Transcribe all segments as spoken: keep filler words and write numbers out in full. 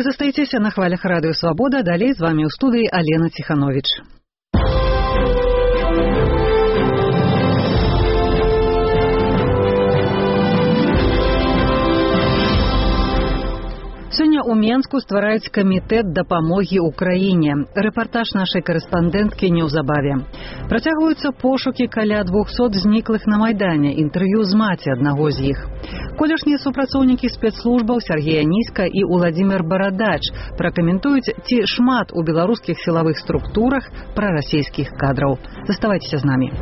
Вы застаецеся на хвалях Радыё Свабода. Далей з вами ў студыі Алена Ціхановіч. Сёння ў Менску ствараюць камітэт дапамогі ўкраіне. Рэпартаж нашай карэспандэнткі неўзабаве. Працягваюцца пошукі каля двухсот зніклых на Майдане. Інтэрв'ю з маці аднаго з іх. Колішнія супрацоўнікі спецслужбаў Сергей Аніська і Уладзімір Барадач пракаментуюць, ці шмат у беларускіх сілавых структурах прарасійскіх кадраў. Заставайцеся з намі.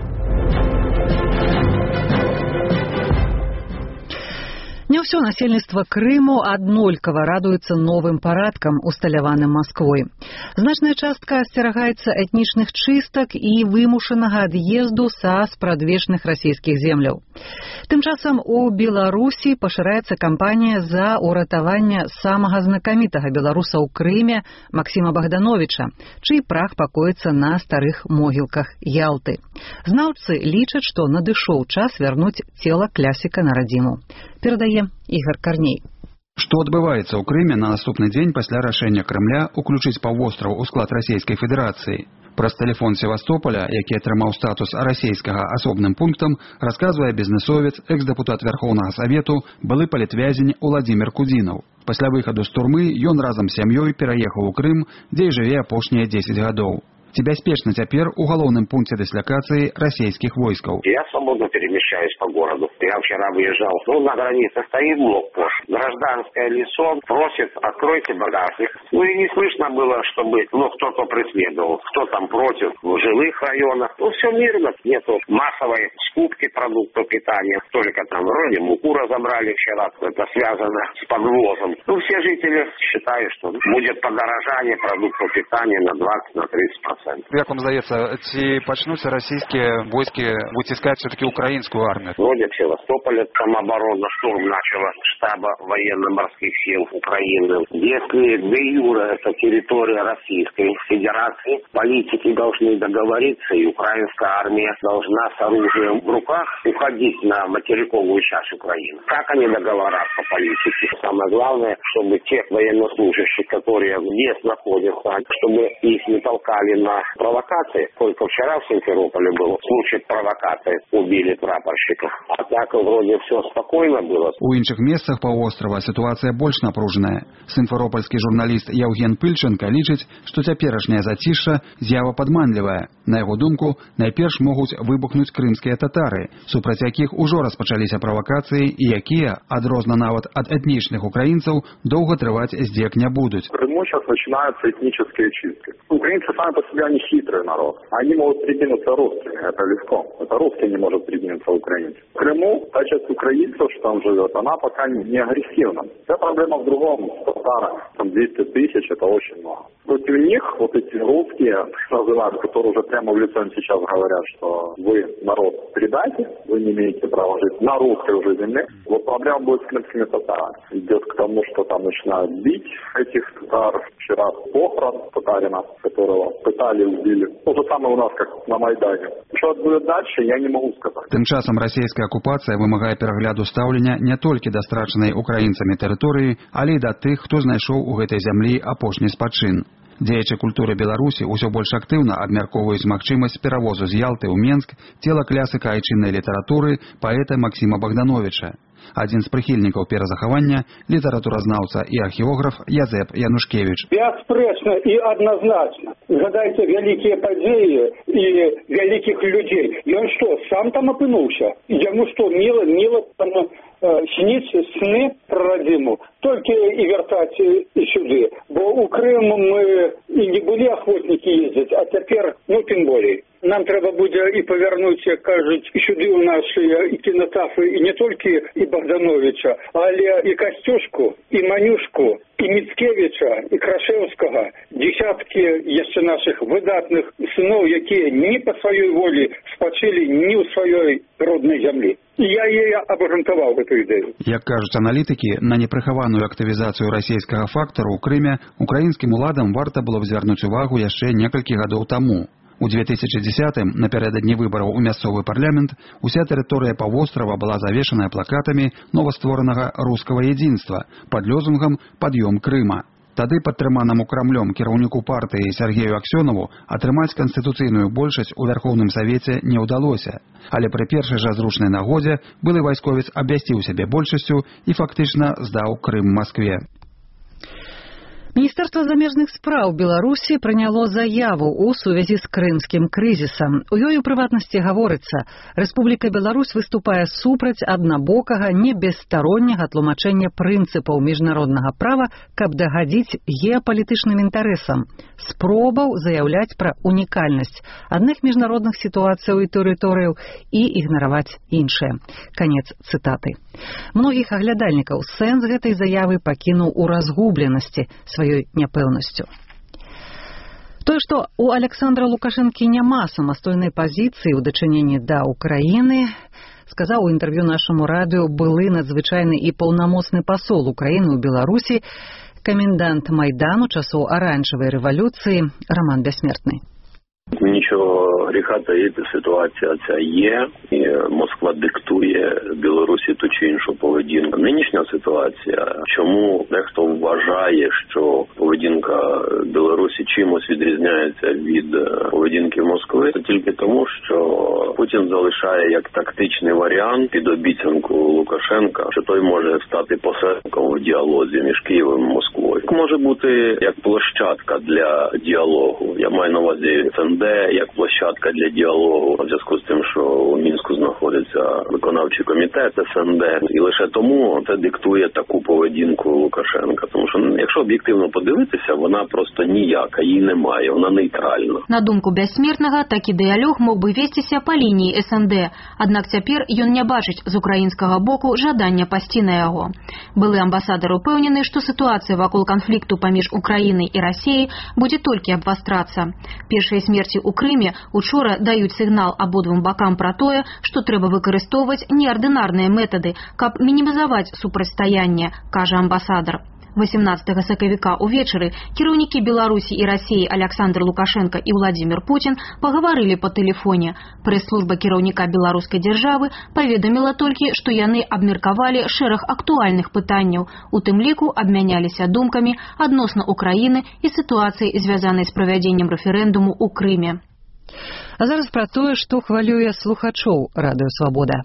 Не ўсё насельніцтва Крыму аднолькава радуецца новым парадкам, усталяваным Масквой. Значная частка асцерагаецца этнічных чыстак і вымушанага ад'езду са спрадвечных расійскіх земляў. Тым часам у Беларусі пашыраецца кампанія за ўратаванне самага знакамітага беларуса ў Крыме Максіма Богдановича, чый прах пакоіцца на старых могілках Ялты. Знаўцы лічаць, што надышоў час вярнуць цела клясіка на радзіму. Перадае Ігор Карней. Што адбываецца ў Крыме на наступны дзень пасля рашэння Крамля ўключыць паўвостраў у склад Расійскай Федэрацыі? Праз тэлефон Севастополя, які атрымаў статус расійскага асобным пунктам, расказвае бізнесовец, экс-дэпутат Вярхоўнага Савету, былы палітвязень Уладзімір Кудзінаў. Пасля выхаду з турмы ён разам з сям'ёй пераехаў у Крым, дзе і жыве апошнія дзесяць гадоў. Ці бяспечна цяпер у галоўным пункце дыслакацыі расійскіх войскаў? Я свободно перемещаюсь по городу. Я вчера выезжал. Ну, на границе стоит блокпост. Гражданское лицо просит, откройте багажник. Ну и не слышно было, чтобы ну, кто-то преследовал. Кто там против в жилых районах. Ну, все мирно. Нету массовой скупки продуктов питания. Только там вроде муку разобрали вчера. Это связано с подвозом. Ну, все жители считают, что будет подорожание продуктов питания на двадцать-тридцать процентов. Як вам здаецца, ці пачнуцца расійскія войскі выціскаць все-таки украинскую армию? Вроде в Севастополе самооборона, штурм начала штаба военно-морских сил Украины. Если де юре это территория Российской Федерации, политики должны договориться, и украинская армия должна с оружием в руках уходить на материковую часть Украины. Как они договорятся, политики? Самое главное, чтобы тех военнослужащих, которые здесь находятся, чтобы их не толкали на провокации. Только вчера в Симферополе был случай провокации. Убили прапорщика. А так вроде все спокойно было. У іншых месцах паўвострава сітуацыя больш напружаная. Сімферопольскі журналіст Яўген Пыльченка лічыць, што цяперашняе зацішша з'ява падманлівая. На яго думку, найперш могуць выбухнуць крымскія татары, супраць якіх ужо распачаліся правакацыі і якія, адрозна нават ад этнічных украінцаў, доўга трываць здзек не будуць. В Крыму сейчас начинаются этнические чистки. Украинцы сами по себе они хитрый народ. Они могут придвинуться русскими, это легко. Это русский не может придвинуться украинцам. В Крыму та часть украинцев, что там живет, она пока не агрессивна. Вся проблема в другом. Татары, там двести тысяч, это очень много. Против них вот эти русские, называют, которые уже прямо в лицо сейчас говорят, что вы народ предатель, вы не имеете права жить на русской уже земле. Вот проблема будет с крымскими татарами. Идет к тому, что там начинают бить этих татар. Вчера похорон татарина, которого пытали, убили. То же самое у нас, как на Майдане. Что будет дальше, я не могу сказать. Тым часам расійская акупацыя вымагае перагляду стаўлення не толькі да страчанай украінцамі тэрыторыі, але і да тых, хто знайшоў у гэтай зямлі апошні спачын. Дзеячы культуры Беларусі ўсё больш актыўна абмяркоўваюць магчымасць перавозу з Ялты ў Менск цела клясыка айчыннай літаратуры паэта Максіма Богдановича. Адзін з прыхільнікаў перазахавання – літаратуразнаўца і археограф Язэп Янушкевіч. Бясспрэчна і адназначна. Згадайце вялікія падзеі і вялікіх людзей. Ён што, сам там апынуўся? Яму што, міла, міла там э, сніць сны пра радзіму? Толькі і вяртаць і сюды. Бо ў Крым мы і не былі ахвотнікі ездзіць, а цяпер, ну, тым болей. Нам трэба будзе і павярнуць, як кажуць, і сюды ў нашыя і кінотафы, і не толькі і Богдановича, але і Касцюшку, і Манюшку, і Міцкевіча, і Крашэўскага. Десяткі яшчэ нашых выдатных сыноў, якія ні па сваёй волі спачылі ні ў сваёй роднай зямлі. І я яе абгрунтаваў гэту ідэю. Як кажуць аналітыкі, на непрыхаваную актывізацыю расійскага фактару ў Крыме украінскім уладам варта было б звярнуць увагу яшчэ некалькі гадоў таму. У две тысячи десятым, напярэдадні выбараў у мясцовы парламент, уся тэрыторыя паўвострава была завешаная плакатамі новастворанага рускага единства пад лозунгам «Пад'ём Крыма». Тады падтрыманаму Крамлём кіраўніку партыі Сергею Аксёнову атрымаць канстытуцыйную большасць у Вярхоўным Савеце не ўдалося. Але пры першай жа зручнай нагодзе былы вайсковец абвясціў сябе большасцю і фактычна здаў Крым Маскве. Міністэрства замежных спраў Беларусі прыняло заяву ў сувязі з крымскім крызісам. У ёй у прыватнасці гаворыцца, Рэспубліка Беларусь выступае супраць аднабокага, не бесстаронняга тлумачэння прынцыпаў міжнароднага права, каб дагадзіць геапалітычным інтарэсам, спробаў заяўляць пра унікальнасць адных міжнародных сітуацыяў і тэрыторыяў і ігнараваць іншыя. Канец цытаты. Многіх аглядальнікаў сэнс гэтай заявы пакінуў у разгубленасці сваёй няпэўнасцю. Тое, што у Александра Лукашэнкі няма самастойнай пазіцыі ў дачыненні да Украіны, сказаў у інтэрв'ю нашаму радыё былы надзвычайны і паўнамоцны пасол Украіны ў Беларусі, камендант Майдану часоў аранжевай рэвалюцыі Роман Бессмертный. Нічого гріха таїти, ситуація ця є, і Москва диктує Білорусі ту чи іншу поведінку. Нинішня ситуація, чому дехто вважає, що поведінка Білорусі чимось відрізняється від поведінки Москви, це тільки тому, що Путін залишає як тактичний варіант під обіцянку Лукашенка, що той може стати посередником у діалозі між Києвом і Москвою. Може бути як площадка для діалогу. Я маю на увазі СНД, як площадка для діалогу, у зв'язку з тим, що у Мінську знаходиться виконавчий комітет СНД. І лише тому це диктує таку поведінку Лукашенка. Тому що, якщо об'єктивно подивитися, вона просто ніяка, її немає, вона нейтральна. На думку Бессмертного, такі дыялог мог бы вестися по лінії СНД. Аднак цяпер ён не бачыць з украінскага боку жадання пасці на яго. Былы амбасадар упэўнены, што сітуацыя вакол канфлікту паміж Украінай і Расіяй будзе толькі абвастрацца. Першыя смерці ў Крыме учора даюць сігнал абодвум бакам пра тое, што трэба выкарыстоўваць неардынарныя метады, каб мінімізаваць супрацьстаянне, кажа амбасадар. восемнадцатага сакавіка ўвечары кіраўнікі Беларусі і Расіі Александр Лукашенко і Владимир Путин пагаварылі па тэлефоне. Прэс-служба кіраўніка беларускай дзяржавы паведаміла толькі, што яны абмеркавалі шэраг актуальных пытанняў, у тым ліку абмяняліся думкамі адносна Украіны і сітуацыі, звязанай з правядзеннем рэферэндуму ў Крыме. А зараз пра тое, што хвалюе слухачоў Радыё Свабода.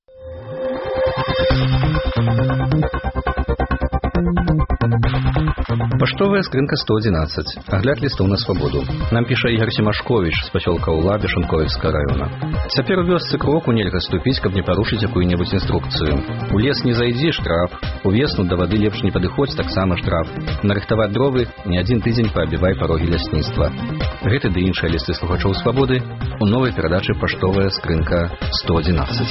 Паштовая скрынка сто одиннадцать. Агляд лістоў на свабоду. Нам піша Ігор Семашковіч з пасёлка Улабі Шунковіцкага района. Цяпер у вёсцы кроку нельга ступіць, каб не парушыць якую-небудзь інструкцыю. У лес не зайдзі, штраф. Увесну да вады лепш не падыходзь, таксама штраф. Нарыхтаваць дровы не адзін тыдзень паабівай парогі лясніцтва. Гэты ды іншыя лісты слухачоў свабоды у новай перадачы «Паштовая скрынка сто одиннадцать».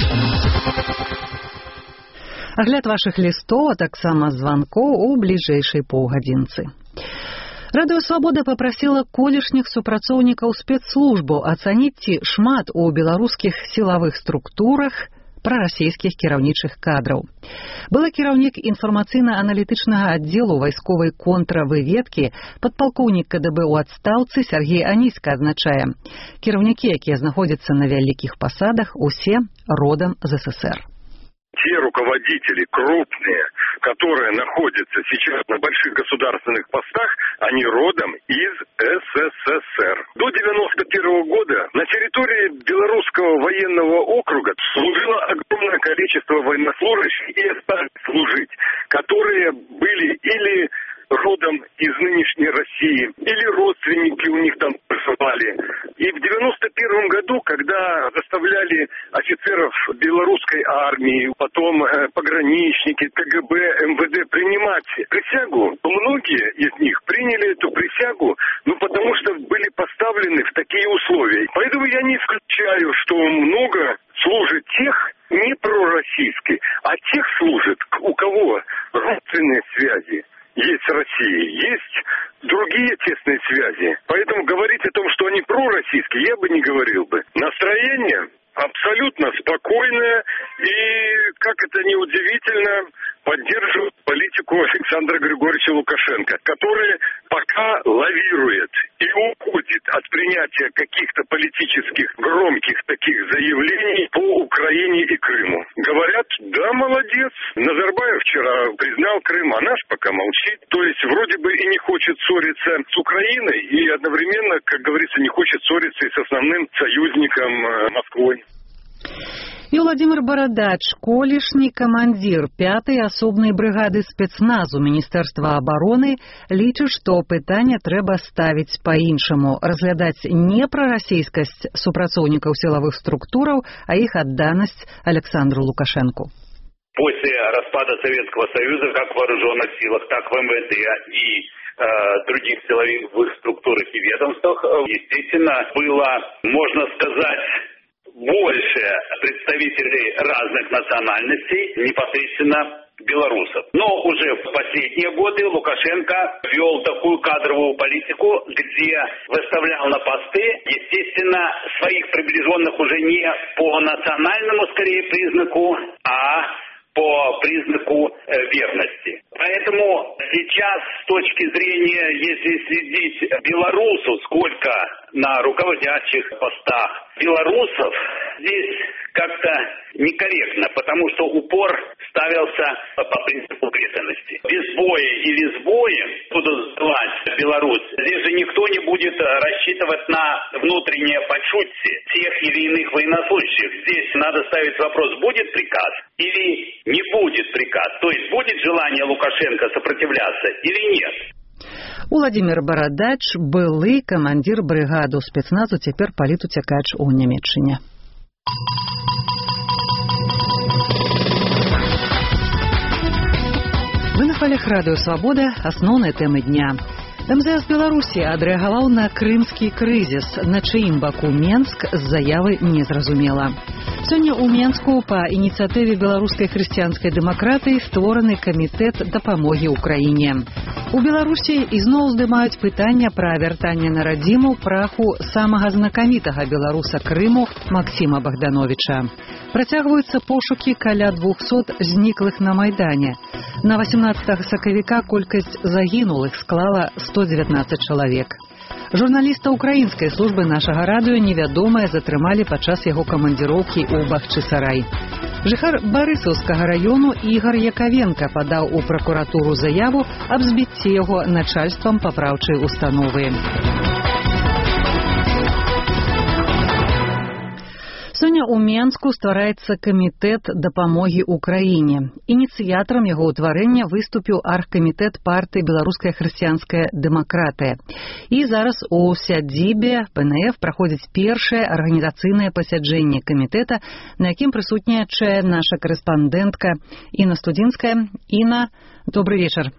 Агляд вашых лістоў, а таксама званкоў у бліжэйшай паўгадзінцы. Радыё Свабода папрасіла колішніх супрацоўнікаў спецслужбаў ацаніць, ці шмат у беларускіх сілавых структурах прарасійскіх кіраўнічых кадраў. Была кіраўнік інфармацыйна-аналітычнага аддзелу вайсковай контравыведкі, падпалкоўнік КДБ ў адстаўцы Сергей Аніська адзначае: кіраўнікі, якія знаходзяцца на вялікіх пасадах, усе родам з СССР. Те руководители крупные, которые находятся сейчас на больших государственных постах, они родом из СССР. До девяносто первого года на территории Белорусского военного округа служило огромное количество военнослужащих и остались служить, которые были или родом из нынешней России, или родственники у них там проживали. И в девяносто первом году, когда заставляли офицеров белорусской армии, потом э, пограничники, КГБ, МВД принимать присягу, то многие из них приняли эту присягу, ну потому что были поставлены в такие условия. Поэтому я не исключаю, что много служит тех, не пророссийских, а тех служит, у кого родственные связи есть с Россией, есть другие тесные связи. Поэтому говорить о том, что они пророссийские, я бы не говорил бы. Настроение абсолютно спокойное и, как это ни удивительно, поддерживает политику Александра Григорьевича Лукашенко, который пока лавирует и уходит от принятия каких-то политических громких таких заявлений по Украине и Крыму. Говорят, да, молодцы. молодец. Назарбаев вчера признал Крым, а наш пока молчит. То есть вроде бы и не хочет ссориться с Украиной, и одновременно, как говорится, не хочет ссориться и с основным союзником Москвой. І Владимир Барадач, колішні камандзір пятай асобнай брыгады спецназу Міністэрства абароны, лічыць, што пытанне трэба ставіць па-іншаму, разглядаць не прарасійскасць супрацоўнікаў сілавых структураў, а іх адданасць Александру Лукашенку. После распада Советского Союза, как в вооруженных силах, так в эм вэ дэ и э, других силовых структурах и ведомствах, естественно, было, можно сказать, больше представителей разных национальностей, непосредственно белорусов. Но уже в последние годы Лукашенко вел такую кадровую политику, где выставлял на посты, естественно, своих приближенных уже не по национальному, скорее, признаку, а по признаку э, верности. Поэтому сейчас, с точки зрения, если следить белорусу, сколько на руководящих постах белорусов, здесь как-то некорректно, потому что упор ставился по принципу преданности. Без боя или с боем будут сдавать Беларусь. Здесь же никто не будет рассчитывать на внутреннее почутие тех или иных военнослужащих. Здесь надо ставить вопрос, будет приказ или не будет приказ. То есть будет желание Лукашенко сопротивляться или нет. Владимир Барадач, былы камандзір брыгаду спецназу, цяпер палітуцякач у Нямецчыне. Вы на хвалях радыё «Свабода», асноўныя тэмы дня. эм зэ эс Беларусі адрэагаваў на крымскі крызіс. На чыім баку Менск з заявы незразумела. Сёння ў Менску па ініцыятыве беларускай хрысціянскай дэмакратыі створаны камітэт дапамогі ўкраіне. У Беларусі ізноў здымаюць пытання пра вяртанне на радзіму праху самага знакамітага беларуса Крыму Максіма Богдановича. Працягваюцца пошукі каля двухсот зніклых на Майдане. На васемнаццатага сакавіка колькасць загінулых склала сто дзевятнаццаць чалавек. Журналіста украінскай службы нашага радыё невядомыя затрымалі падчас яго камандзіроўкі ў Бахчысарай. Жыхар Барысаўскага раёну Ігар Якавенка падаў у пракуратуру заяву аб збіцці яго начальствам папраўчай установы. Сёння ў Менску ствараецца камітэт дапамогі ўкраіне. Ініцыятарам яго ўтварэння выступіў аргкамітэт партыі Беларуская хрысціянская дэмакратыя. І зараз у сядзібе пэ эн эф праходзіць першае арганізацыйнае пасяджэнне камітэта, на якім прысутнічае наша карэспандэнтка Інна Студзінская. Інна, добрый вечар.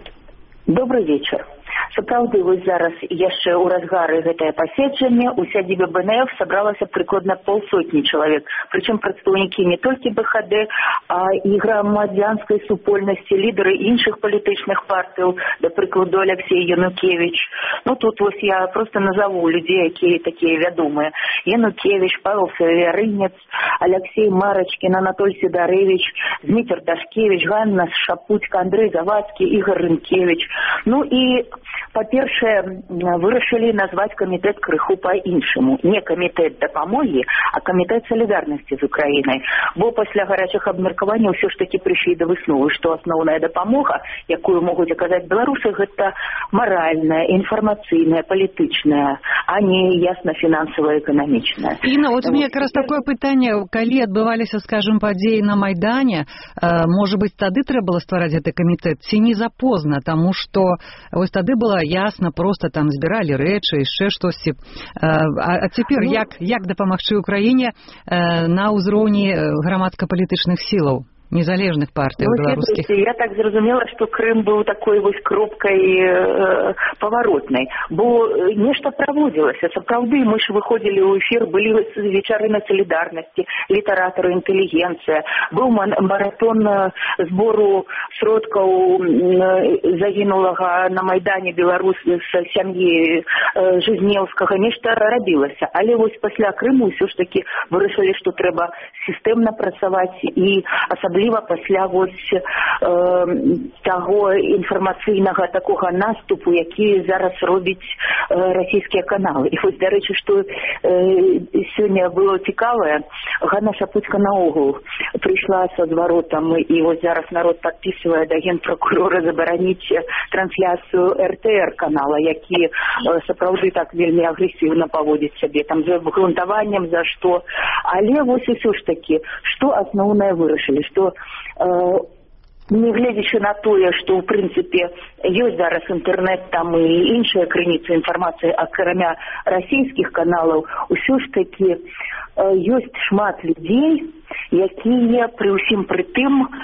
Добрый вечар. Сапраўды, вось зараз яшчэ ў разгары гэтае паседжанне у сядзібе бэ эн эф сабралася прыкладна паўсотні чалавек, прычым прадстаўнікі не толькі бэ ха дэ, а і грамадзянскай супольнасці, лідары іншых палітычных партыяў, да прыкладу Алексей Янукевич. Ну тут вось я просто назову людзей, якія такія вядомыя. Янукевич, Павел Савярынец, Алексей Марачкін, Анатоль Сідарэвіч, Зміцер Дашкевич, Ганна Шапуцька, Андрей Завадскі, Ігор Рынкевич. Ну і па-першае, вырашылі назваць камітэт крыху па-іншаму. Не камітэт дапамогі, а камітэт салідарнасці з Украінай. Бо пасля гарачых абмеркаванняў ўсё ж такі прыйшлі да высновы, што асноўная дапамога, якую могуць аказаць беларусы, гэта маральная, інфармацыйная, палітычная, а не ясна фінансавая, эканамічная. Інна, вот у меня как раз такое пытанне, калі адбываліся, скажем, падзеі на Майдане, э, можа быць, тады трэба было ствараць гэты камітэт, ці не запозна, таму што вось тады было ясна, просто там збіралі рэчы, яшчэ штосьці. А, а цяпер ну, як, як дапамагчы Украіне э, на ўзроўні грамадска-палітычных сілаў? Незалежных партий ну, белорусских. Я так зразумела, что Крым был такой вот кропкой э, поворотной. Бо нечто проводилось. Сапраўды, мы же выходили в эфир, были вечеры на солидарности, литераторы, интеллигенция. Был маратон сбору сродков загинулого на Майдане Беларусь с семьи э, Жизневского. Нечто робилось. Але вот после Крыму все ж таки вырашили, что треба системно працаваць и особенно асабліва пасля вось э, таго інфармацыйнага такога наступу, які зараз робіць э, расійскія каналы. І вось, дарэчы, што э, сёння было цікавае, Ганна Шапуцька наогул прыйшла са зваротам, і вось зараз народ падпісвае да генпракурора забараніць трансляцыю эр тэ эр канала, які э, сапраўды так вельмі агрэсіўна паводзіць сябе, там за грунтаваннем, за што. Але вось усё ж такі, што асноўнае вырашылі, што э, не гледзячы на тое, што ў прынцыпе ёсць зараз інтэрнэт там і іншыя крыніцы інфармацыі, акрамя расійскіх каналаў, усё ж такі э, ёсць шмат людзей, якія пры ўсім пры тым э,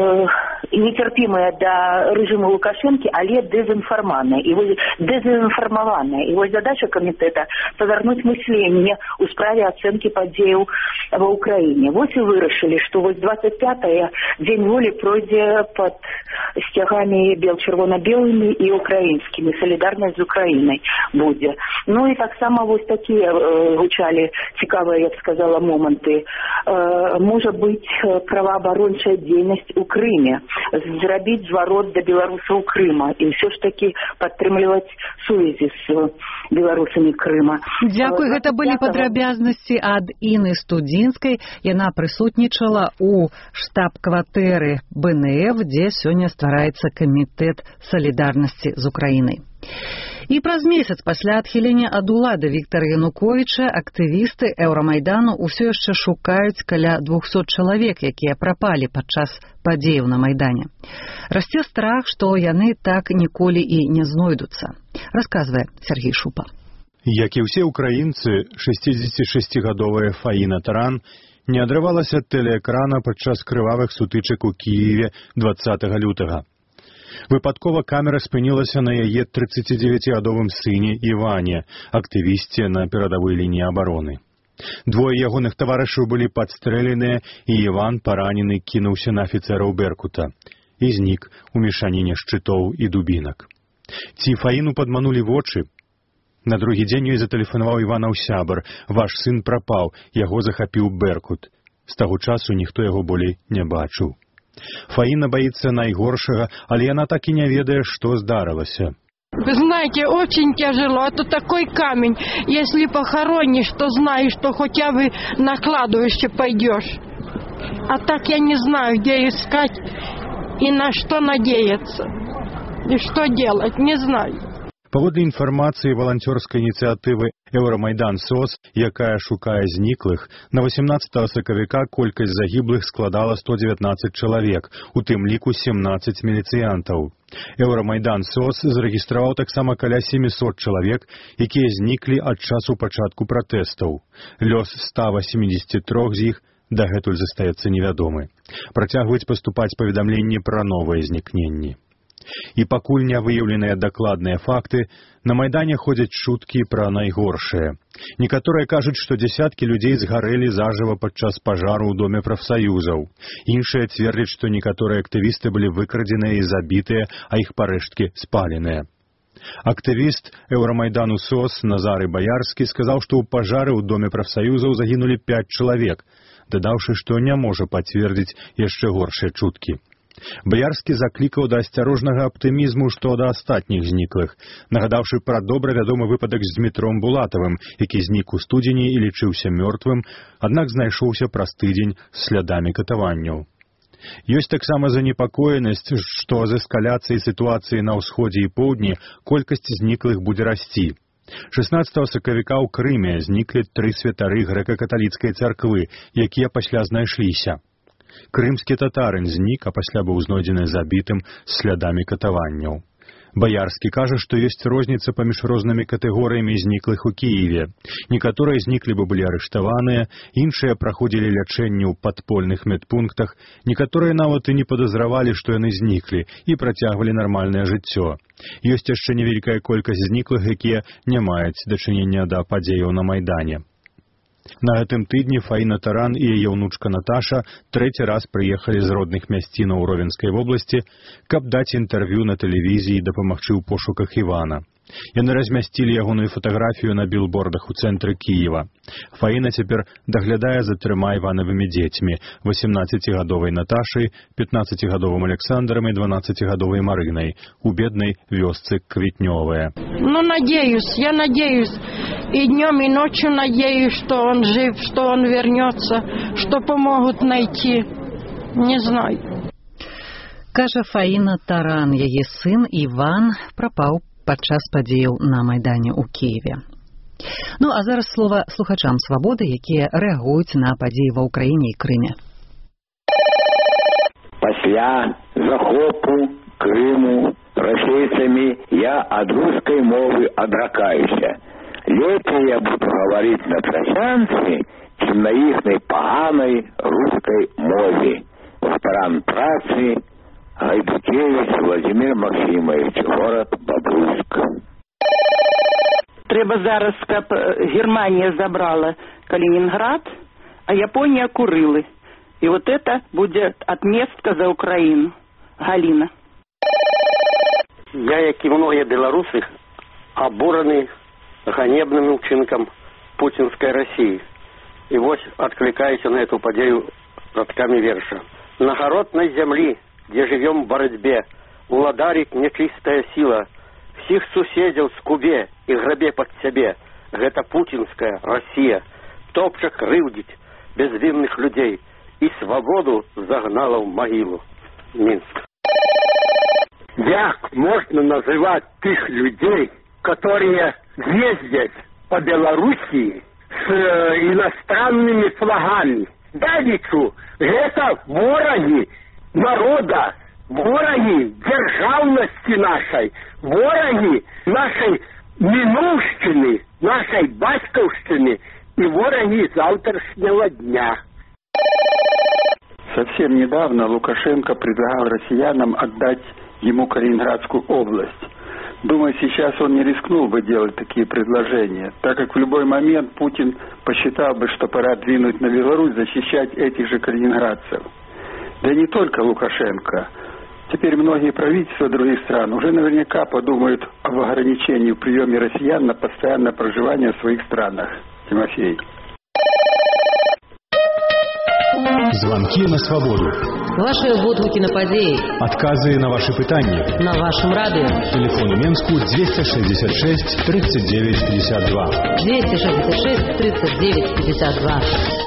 нецярпімыя да рэжыму Лукашэнкі, але дэзінфарманыя і вось дэзінфармаваныя. І вось задача камітэта павярнуць мысленне ў справе ацэнкі падзеяў ва ўкраіне. Вось і вырашылі, што вось двадцать пятое дзень волі пройдзе пад сцягамі бел-чырвона-белымі і украінскімі. Салідарнасць з Украінай будзе. Ну і таксама вось такія э, гучалі цікавыя, я б сказала, моманты. Э, Можа быць праваабарончая дзейнасць у Крыме, зрабіць зварот да беларусаў Крыма і ўсё ж такі падтрымліваць сувязі з беларусамі Крыма. Дзякуй, гэта былі падрабязнасці ад Інны Студзінскай. Яна прысутнічала ў штаб-кватэры бэ эн эф, дзе сёння ствараецца камітэт салідарнасці з Украінай. І праз месяц пасля адхілення ад улады Віктара Януковіча актывісты Еўрамайдану ўсё яшчэ шукаюць каля двухсот чалавек, якія прапалі падчас падзеяў на Майдане. Расце страх, што яны так ніколі і не знойдуцца, расказвае Сергей Шупа. Як і ўсе ўкраінцы, шэсцідзесятшасцігадовая Фаіна Таран не адрывалася ад тэлеэкрана падчас крывавых сутычак у Кіеве дваццатага лютага. Выпадкова камера спынілася на яе трыццацідзевяцігадовым сыне Іване, актывісце на перадавой лініі абароны. Двое ягоных таварышаў былі падстрэленыя, і Іван, паранены, кінуўся на афіцэраў Беркута і знік у мешаніне шчытоў і дубінак. Ці Фаіну падманулі вочы? На другі дзень ёй затэлефанаваў Іванаў сябар: «Ваш сын прапаў, яго захапіў Беркут». З таго часу ніхто яго болей не бачыў. Фаіна боится найгоршага, але яна так и не ведае, что здарылася. Вы знаете, очень тяжело, а то такой камень. Если похоронишь, то знаешь, что хотя бы на кладбище пойдешь. А так я не знаю, где искать и на что надеяться. И что делать, не знаю. Паводле інфармацыі валанцёрскай ініцыятывы «Еўрамайдан СОС», якая шукае зніклых, на восемнадцатага сакавіка колькасць загіблых складала сто дзевятнаццаць чалавек, у тым ліку семнаццаць міліцыянтаў. «Еўрамайдан СОС» зарэгістраваў таксама каля семісот чалавек, якія зніклі ад часу пачатку пратэстаў. Лёс ста восемдзесят трох з іх дагэтуль застаецца невядомы. Працягваюць паступаць паведамленні пра новыя знікненні. І пакуль не выяўленыя дакладныя факты, на Майдане ходзяць чуткі пра найгоршае. Некаторыя кажуць, што дзясяткі людзей згарэлі зажыва падчас пажару ў доме прафсаюзаў. Іншыя цвердзяць, што некаторыя актывісты былі выкрадзеныя і забітыя, а іх парэшткі спаленыя. Актывіст Еўрамайдану СОС Назары Баярскі сказаў, што ў пажары ў доме прафсаюзаў загінулі пяць чалавек, дадаўшы, што не можа пацвердзіць яшчэ горшыя чуткі. Баярскі заклікаў да асцярожнага аптымізму што да астатніх зніклых, нагадаўшы пра добра вядомы выпадак з Дмітром Булатавым, які знік у студзені і лічыўся мёртвым, аднак знайшоўся праз тыдзень з слядамі катаванняў. Ёсць таксама занепакоенасць, што з эскаляцыяй сітуацыі на ўсходзе і поўдні колькасць зніклых будзе расці. шэснаццатага сакавіка ў Крыме зніклі тры святары грэка-каталіцкай царквы, якія пасля знайшліся. Крымскі татарын знік, а пасля быў знойдзены забітым з слядамі катаванняў. Баярскі кажа, што ёсць розніца паміж рознымі катэгорыямі зніклых у Кіеве. Некаторыя зніклі бы былі арыштаваныя, іншыя праходзілі лячэнне ў падпольных медпунктах, некаторыя нават і не падазравалі, што яны зніклі, і працягвалі нармальнае жыццё. Ёсць яшчэ невялікая колькасць зніклых, якія не маюць дачынення да падзеяў на Майдане. На гэтым тыдні Фаіна Таран і яе ўнучка Наташа трэці раз прыехалі з родных мясцінаў Ровенскай вобласці, каб даць інтэрв'ю на тэлевізіі і дапамагчы ў пошуках Івана. Яны размясцілі ягоную фатаграфію на білбордах у цэнтры Кіева. Фаіна цяпер даглядае за трыма Іванавымі дзецьмі: восемнаццацігадовай Наташай, пятнаццацігадовым Александром и дванаццацігадовай Марынай у бедной вёсцы Квітнёвая. Ну, надеюсь, я надеюсь. И днем, и ночью надеюсь, что он жив, что он вернется, что помогут найти. Не знаю. Кажа Фаіна Таран, яе сын Іван прапаў падчас падзеяў на Майдане ў Кіеве. Ну, а зараз слова слухачам «Свабоды», якія рэагуюць на падзеі ва ўкраіне і Крыме. Пасля захопу Крыму расейцамі я ад рускай мовы адракаюся. Лепей я буду гаварыць на прасянцы, чым на іхнай паганай рускай мове. Ветэран працы Гайдукевич Владимир Максимович, город Бобруйск. Трэба зараз, каб Германия забрала Калининград, а Япония Курылы. И вот это будет отместка за Украину. Галина. Я, як і многие белорусы, обураны ганебным учинком путинской России. И вот откликаюся на эту подею радками верша. На городной земли, где живем в борьбе, уладарить нечистая сила, всех суседів скубе и грабе под себе. Это путинская Россия, топча кривдить безвинных людей и свободу загнала в могилу. Минск. Як можно называть тех людей, которые ездят по Белоруссии с э, иностранными флагами? Давичу, это вороги народа, вороги державности нашей, вороги нашей минувщины, нашей батьковщины и вороги завтрашнего дня. Совсем недавно Лукашенко предлагал россиянам отдать ему Калининградскую область. Думаю, сейчас он не рискнул бы делать такие предложения, так как в любой момент Путин посчитал бы, что пора двинуть на Беларусь, защищать этих же калининградцев. Да и не только Лукашенко. Теперь многие правительства других стран уже наверняка подумают об ограничении в приеме россиян на постоянное проживание в своих странах. Тимофей. Звонки на свободу. Ваши водгуки на падеи. Отказы на ваши пытания. На вашем радио. Телефон у Менску двести шестьдесят шесть тридцать девять пятьдесят два. двести шестьдесят шесть тридцать девять пятьдесят два.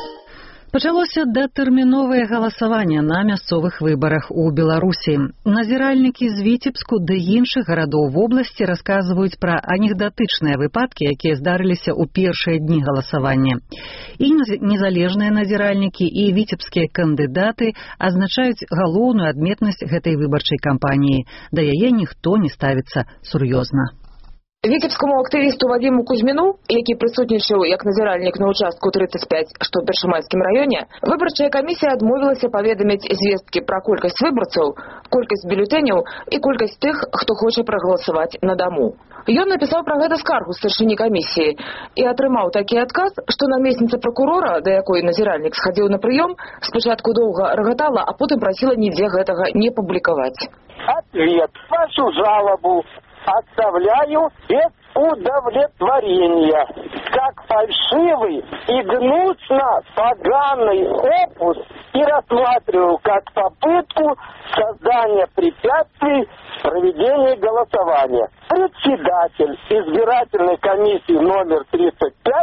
Пачалося датэрміновае галасаванне на мясцовых выбарах у Беларусі. Назіральнікі з Віцебску ды іншых гарадоў вобласці расказваюць пра анекдатычныя выпадкі, якія здарыліся ў першыя дні галасавання. І незалежныя назіральнікі, і віцебскія кандыдаты азначаюць галоўную адметнасць гэтай выбарчай кампаніі. Да яе ніхто не ставіцца сур'ёзна. Віцебскому актывісту Вадиму Кузьміну, які прысутнічаў як назіральнік на участку тридцать пять, што ў Першамайскім раёне, выбарчая камісія адмовілася паведаміць звесткі пра колькасць выбарцаў, колькасць бюлетэняў і колькасць тых, хто хоча прагаласаваць на даму. Ён напісаў пра гэта скаргу старшыні камісіі і атрымаў такі адказ, што намесніца пракурора, да якой назіральнік схадзіў на прыём, спачатку доўга рагатала, а потым прасіла нідзе гэтага не публікаваць. Ответ. Вашу жалобу оставляю без удовлетворения, как фальшивый и гнусно поганый опус, и рассматриваю как попытку создания препятствий в проведении голосования. Председатель избирательной комиссии номер тридцать пять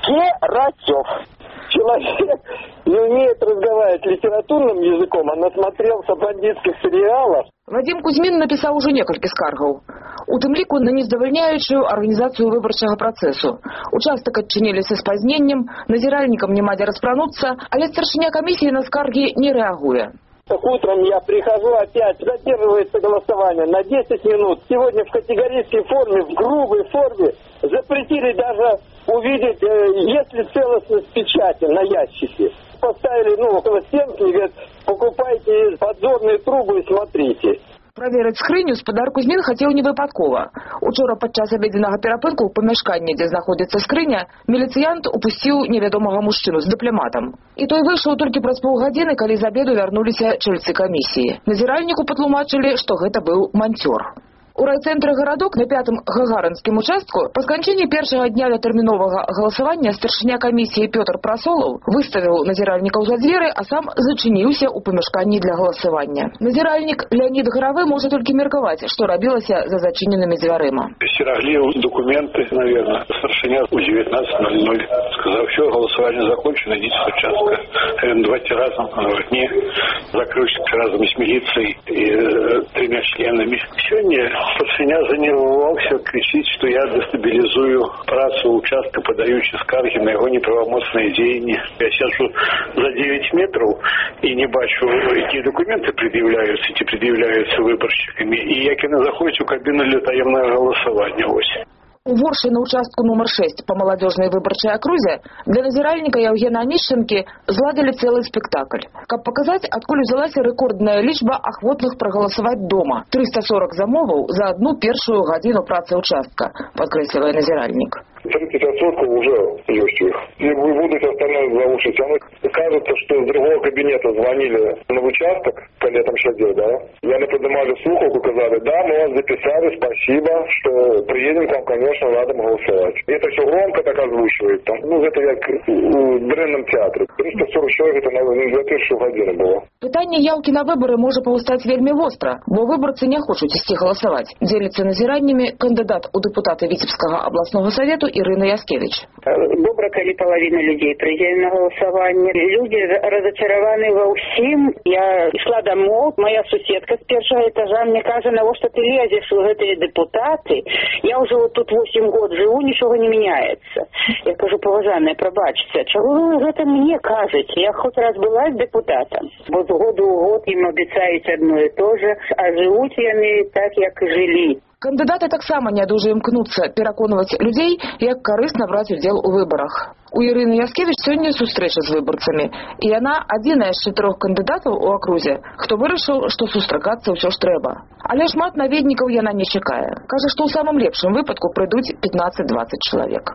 Керачев. Человек не умеет разговаривать литературным языком, а насмотрелся бандитских сериалов. Вадим Кузьмін напісаў ужо некалькі скаргаў. У тым ліку на нездавальняючую арганізацыю выбарчага працэсу. Участак адчынілі са спазненнем, назіральнікам няма дзе распрануцца, але старшыня камісіі на скаргі не рэагуе. Утром я прихожу опять, задерживается голосование на десять минут. Сегодня в категорической форме, в грубой форме запретили даже увидеть, есть ли целостность печати на ящике. Поставили, ну, около стенки и говорят, покупайте подзорные трубы и смотрите. Праверыць скрыню спадар Кузьмін хацеў не выпадкова. Учора падчас абедзенага перапынку ў памяшканні, дзе знаходзіцца скрыня, міліцыянт упусціў невядомага мужчыну з дыпламатам. І той выйшаў толькі праз паўгадзіны, калі з абеду вярнуліся чальцы камісіі. Назіральніку патлумачылі, што гэта быў манцёр. У райцэнтры гарадок на пятым гагарынскім участку па сканчэнні першага дня датэрміновага галасавання старшыня камісіі Пётр Прасолаў выставіў назіральнікаў за дзверы, а сам зачыніўся ў памяшканні для галасавання. Назіральнік Леонид Гаравы можа толькі меркаваць, што рабілася за зачыненымі дзвярыма. Стерагли документы, наверное. Старшыня у девятнадцать ноль ноль сказал, все, голосование закончено, идите с участка. Давайте разом в дни закрылся разом с милицией и э, тремя членами. Сегодня старшыня занервовался, кричит, что я дестабилизую працу участка, подающий скарги на его неправомочные деяния. Я сижу за девять метров и не бачу, какие документы предъявляются, эти предъявляются выборщиками. И як яны заходят у кабины для таемного голосования. Ось. У Ворши на участку номер шесть по молодежной выборчей окрузе для назиральника Евгена Онищенки зладили целый спектакль. Как показать, откуда взялась рекордная личба охотных проголосовать дома. триста сорок замовов за одну первую годину працы участка, подкресливая назиральник. тридцать отсотков уже есть их. И вы будете остальное за уши тянуть. Кажется, что с другого кабинета звонили на участок, когда я там сидел, да? Я не поднимали слуховку, сказали, да, мы вас записали, спасибо, что приедем к вам, конечно, надо голосовать. И это все громко так озвучивает. Там, ну, это как у дрэнном театре. триста сорок человек, это на за первую годину было. Пытанне яўкі на выборы можа паўстаць вельмі востра, бо выборцы не хочуць ісці галасаваць. Дзеліцца назіраннямі кандыдат у дэпутаты Віцебскага абласнога савету Ирина Яскевич. Добра, калі половина людей прыйдзе на голосование. Люди разочарованы во всем. Я шла домой, моя суседка с первого этажа мне кажа, навошта ты лезешь в гэтые депутаты? Я уже вот тут восемь год живу, ничего не меняется. Я кажу, поважанная, пробачьте, чего вы гэта мне кажете? Я хоть раз была депутатом. Вот з году ў год им обещают одно и то же, а живут яны так, як и жили. Кандыдаты таксама не дужа імкнуцца пераконваць людзей, як карысна браць удзел у выбарах. У Ірыны Яскевіч сёння сустрэча з выбарцамі, і яна адзіная з чатырох кандыдатаў у акрузе, хто вырашыў, што сустракацца ўсё ж трэба. Але шмат наведнікаў яна не чакае. Кажа, што ў самым лепшым выпадку прыйдуць пятнаццаць-дваццаць чалавек.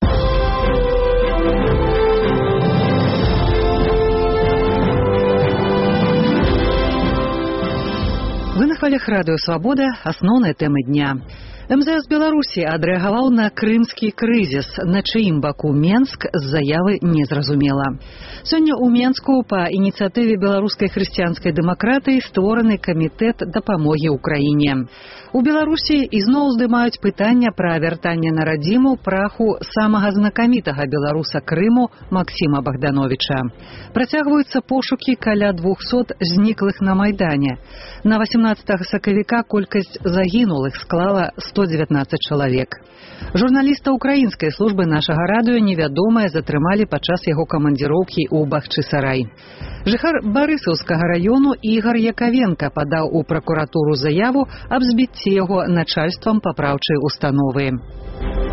Вы на хвалях радыё «Свабода», асноўныя тэмы дня. эм зэ эс Беларусі адрэагаваў на крымскі крызіс. На чыім баку Менск з заявы незразумела. Сёння ў Менску па ініцыятыве беларускай хрысціянскай дэмакратыі створаны камітэт дапамогі ўкраіне. У Беларусі ізноў здымаюць пытання пра вяртанне на радзіму праху самага знакамітага беларуса Крыму Максіма Богдановича. Працягваюцца пошукі каля двухсот зніклых на Майдане. На восемнадцатага сакавіка колькасць загінулых склала сто дзевятнаццаць чалавек. Журналіста украінскай службы нашага радыё невядомыя затрымалі падчас яго камандзіроўкі ў Бахчысарай. Жыхар Барысаўскага раёну Ігар Якавенка падаў у пракуратуру заяву аб збіцці яго начальствам папраўчай установы.